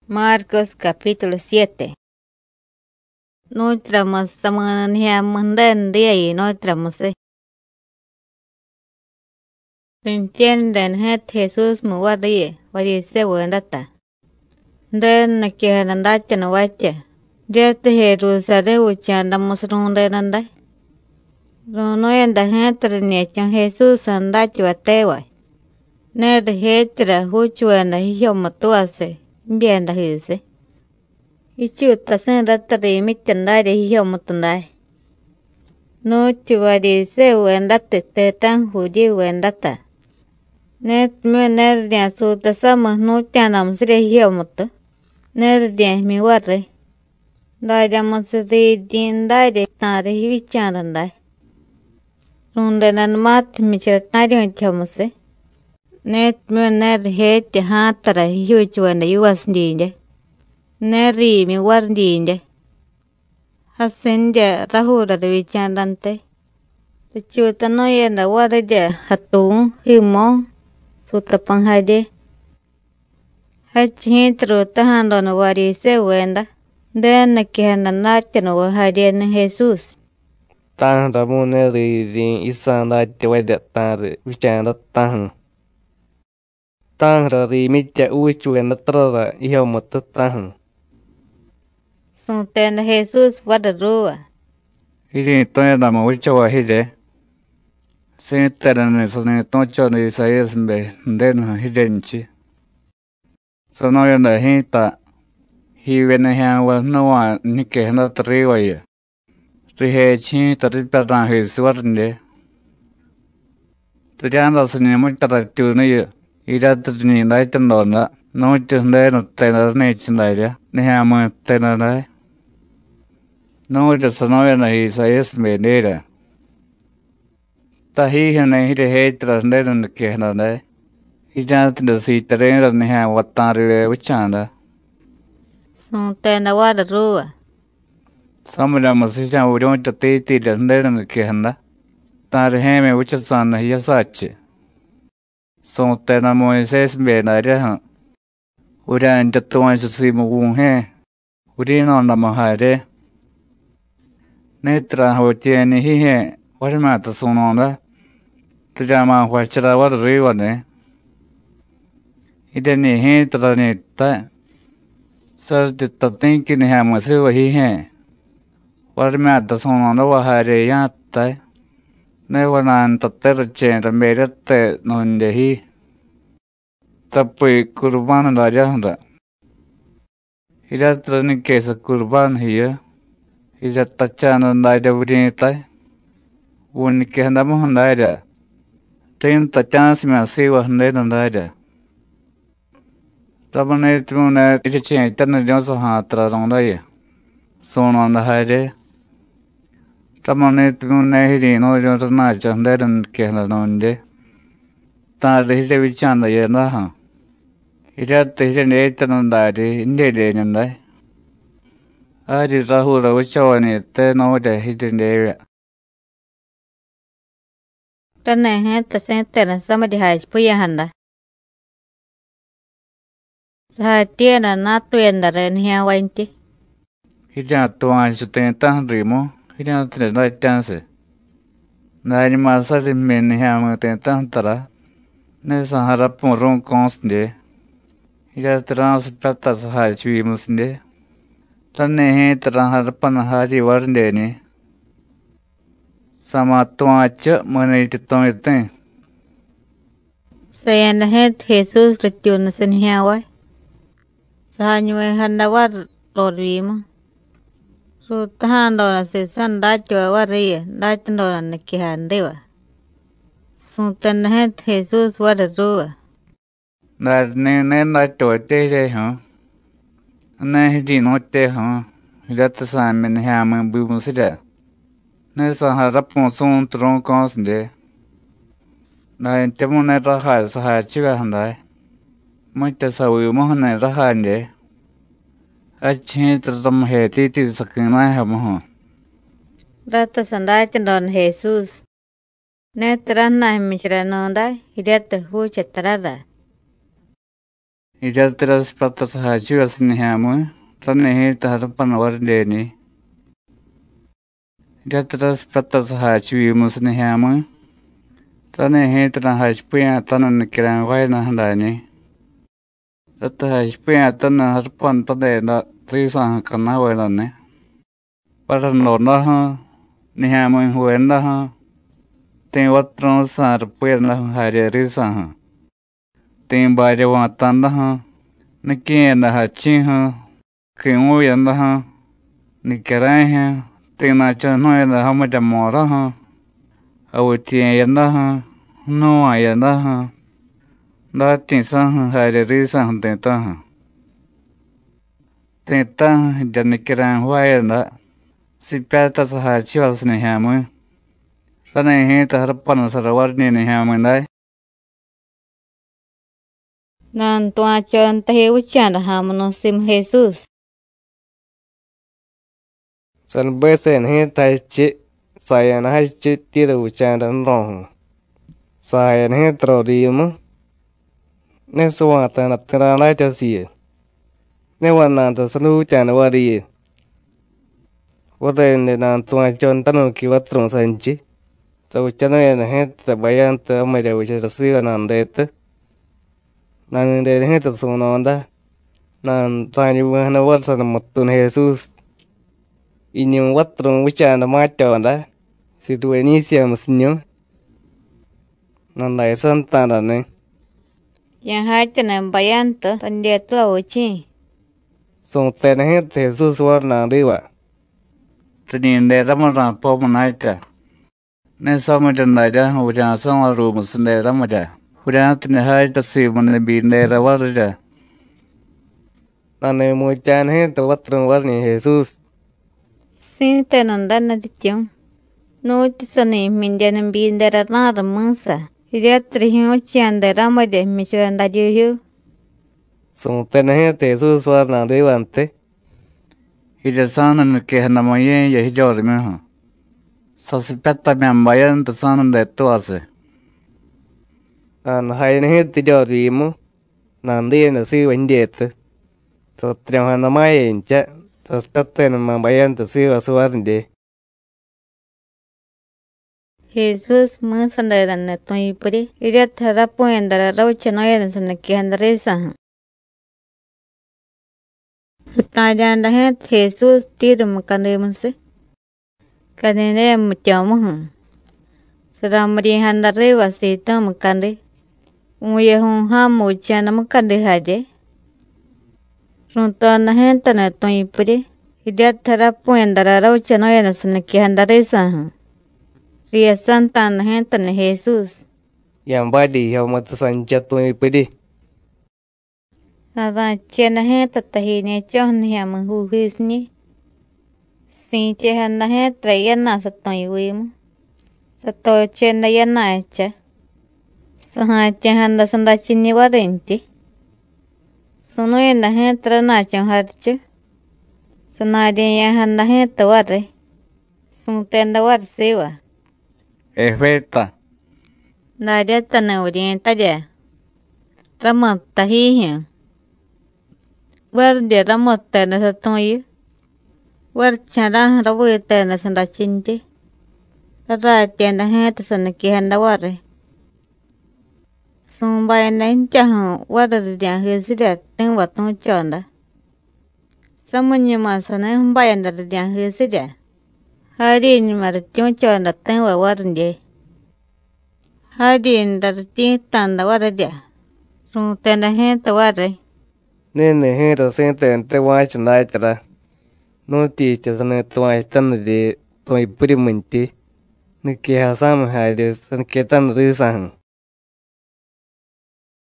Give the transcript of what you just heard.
Marcos capítulo 7. Nuestra semana manden día y nuestra muse. Entienden het Jesús mu wadi se wendata. Den na que nandacha no wacha. Jete Jerusalén uchanda musrunde nanda. No yenda het ni chan Jesús andacho atewa. Ned hetra huchuana hiyo matuase. Bien da hise. Ichuta sen ratari mitandare hiyo mutandai. No chuvadi se wendate te tan huji wendata. Net me nerdia suta sama no chanam sre hiyo mutu. Nerdia mi warre. Daira masri din daire tare hivichandandai. Rundanan mat michatari wanchamuse. Net me ner hete hatara hiyo chuanda yuwasndinde. Neri mi wardinde. Hasenja rahura de vichandante. Chuta no yenda warade hatun himo sutapanghade. Hachintro tahando no wari se wenda. Den que hananache no wahade na Jesus. Tang da mu ne ri rin isan da te wede tar vichanda tang. Tang ra ri mi te u chuenda tra iho mot tang. Sunten Jesus wadarua. Hiri toya da mo wichawa hide. Se terane sone toncho ne Isaías mbe den hidenchi. Sono yanda hita hi wene ha wa no wa nike na triwa ye. Rihe chi tari perna he swarnde. Tujanda sene mo tara tu ne ye. Ira tuni dai tandona. No chunde no tenar ne chindaira. Ne ha mo tenar. No de sono yanda Isaías mbe nera. Ta hi hene hide he trasne no ke na ne. Ida tinde si terena ne ha watare wichanda. Sunten wadarua. Samula masija urion tate ti de ke handa. Tar he me wichasan ya sache. So tena Moises be na re ha. Uran tatuan si mu gun he. Urino na mahare. Netra ho tieni hi he. Warma ta sononda. Tujama wachara war riwane. Ideni he trane ta. Sar de tatin ki ne ha mase wahi he. Warma ta sononda wahare ya ta. Ne wanan tatter chen da merete nonde hi. Tapoi kurban da jahanda. Ira trane kesa kurban hiya. Ira tachana da devrin ta. Un ke handa mo handa ira. Tin tachana sima sewa handa nanda ira. Tabane tumuna ira chen tan jonso ha tra ronda ye. Sono da hare. Tabane tumuna hiri no jonso na chanda ran ke handa nonde. Ta hiri vichanda ye na ha. Ira hiri ne tananda ri inde de nanda. Ari rahura vichawani te no de hiri ne. Tane het sentena sama di haj puya handa. Sa tiena na tuenda ren hiya wainti. Hira tuan chuten tan rimo. Hira tene da chance. Na ni masa de men hiya mo ten tan tara. Ne sahara pon consde. Hira trans plata sa chui musinde. Tane he tran harpan hari warnde ni. Sama tuan ch mane ton iten. Sayan het Jesus retiun sen hiya wai. Sa nyue handa war lorimo. Su tahando na se san dacho warriye. Dacho na neki handewa. Sunten het Jesus wadarua. Na ne na to te re ha. Na hidi no te ha. Hira ta sa men hiya mo bu musida. Ne sahara pon son tron consde. Na temo ne raha sa chiwa handa. Muita sawi mohne raha nde. Achin tram he titi sakina ha moh. Rata sandacho don Jesus. Ne trana mishra nonda. Hirata hu chatarada. Ijatras patas hachuas ni hamu, tane taharapan wardeni. Ijatras patas hachui musni hamu, tane tran hachpuya tanan kiran waina handani. Ata hachpuya tanan harpan tade na trisan kana wailane. Para no na ni hamu huenda ha. Ten watron sar puer na hare risa ha. Ten baje watan da ha. Niki na hachi ha. Kingu yanda ha. Nikirai ha. Ten na chano yanda hama jamora ha. Awutien yanda ha. Noa yanda ha. Da tinsa ha hare risa ha tenta ha. Tenta janikiran huayanda. Si pata sa hachi walsne hamu. Tane he taharapan sarawarni ni hamu. Nan tua chon tahe uchanda hamuno sim Jesus. San besen he tai chi sayan hai chi tira uchanda nrong. Sayan he trodimu. Ne suwata na tira lai ta siye. Ne wananta sanu uchanda wariye. Wada ne nan tua chon tanu ki watrong sanchi. Sa uchanda yana he ta bayanta amaya uchanda siya nandeta. Nan de he ta sunonda. Nan tani wana walsa na matun Jesus. Inyong watrong uchanda machonda. Si tu inicia musnyo. Nan lai santanda ne. Yang hachana bayanta tandia tua uchi. Song tena he Jesus war na riwa. Tani de ramaran pomanaita. Ne samajan naida ujan samaru musne ramaja. Ujan tani haita si munne binde rawarja. Nan ne muchan he ta watrong war ni Jesus. Sin tenanda na tichong. No tisane mindian bindera nara musa. Hiratri hiyo chiandera mode michranda juhu. Song tena he Jesus war na riwa ante. Hijasanan ke hanamaye ya hijori meha. Sasipeta membayan tasanan de tuase. Nan hai ne he tijori mu. Nan di na si wendieta. So triang hanamaye incha. Sasipeta na membayan ta si wasuarinde. Jesus musandera na tui puri. Irathara puendara rauchanoya na kihandaresa. Tajanda he Jesus tirum kandemunse. Kadene muchamu. Saramri handare wasita mukande. Uye hun hamu chana mukande haje. Runta na he tana tui puri. Irathara puendara rauchanoya na kihandaresa. Ria Santa na he tana Jesus. Yang badi hiyaw matasancha tui pidi. Ava chena he tatahine chon hiam huhisni. Sin chehana he trayana satoy wim. Sato chena yana echa. Saha chehanda sandachini warenti. Suno yana he trana chon harchu. Sanadi yahanda he taware. Suntenda war sewa. Efeta. Nadia tana orienta ya. Ramon tahihin. War de ramotta na satoy. War chara rabueta na sandachinte. Ra tienda he tasana kihanda ware. Sumba na inchahan war de hesida ten watun chonda. Samunyi masana humbayan da de hesida. Hari ni martion chonda ten wa warnde. Hari ndar ti tanda warade. Sun tenda he taware. Nene he ta sente ente wach na chara. No ti chasane tuwa tan de tui puri munti. Niki hasam haide san ketan risan.